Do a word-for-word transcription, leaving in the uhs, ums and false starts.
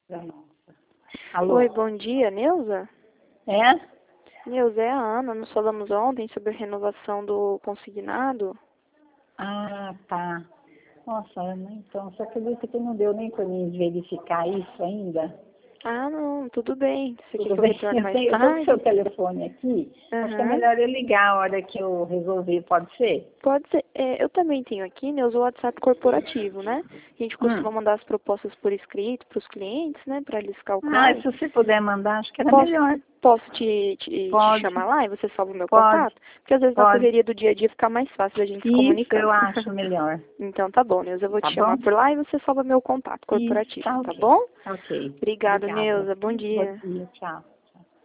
Da nossa. Alô? Oi, bom dia, Neuza? É? Neuza, é a Ana. Nós falamos ontem sobre a renovação do consignado. Ah, tá. Nossa, Ana, então, você acredita que não deu nem para mim verificar isso ainda? Ah, não, tudo bem. Você quer Tudo que eu bem, retorne eu mais tenho, eu tô com o seu tarde? telefone aqui. Acho que é Aham. melhor eu ligar a hora que eu resolver, pode ser? Pode ser. É, eu também tenho aqui, Neuza, o WhatsApp corporativo, né? A gente Hum. costuma mandar as propostas por escrito para os clientes, né? Para eles Ah, se calcularem. você puder mandar, acho que era Posso, melhor. posso te, te, te Pode, chamar lá e você salva o meu pode, contato? Porque às vezes na pode. correria do dia a dia fica mais fácil a gente se Isso comunicar. eu acho melhor. Então tá bom, Neuza. Eu vou Tá te chamar bom? por lá e você salva meu contato Isso, corporativo, tá tá ok. bom? Tá ok. Obrigada, Obrigada. Neuza. Bom Bom dia. dia, tchau.